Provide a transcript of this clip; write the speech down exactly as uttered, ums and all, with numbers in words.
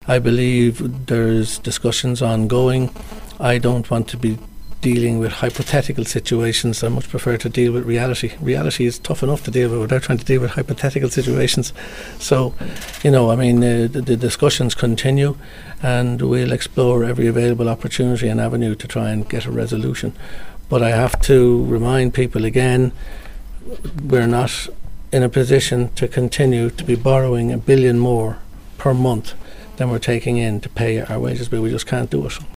I believe there's discussions ongoing. I don't want to be dealing with hypothetical situations. I much prefer to deal with reality. Reality is tough enough to deal with without trying to deal with hypothetical situations. So, you know, I mean, uh, the, the discussions continue, and we'll explore every available opportunity and avenue to try and get a resolution. But I have to remind people again, we're not in a position to continue to be borrowing a billion more per month than we're taking in to pay our wages bill. We just can't do it.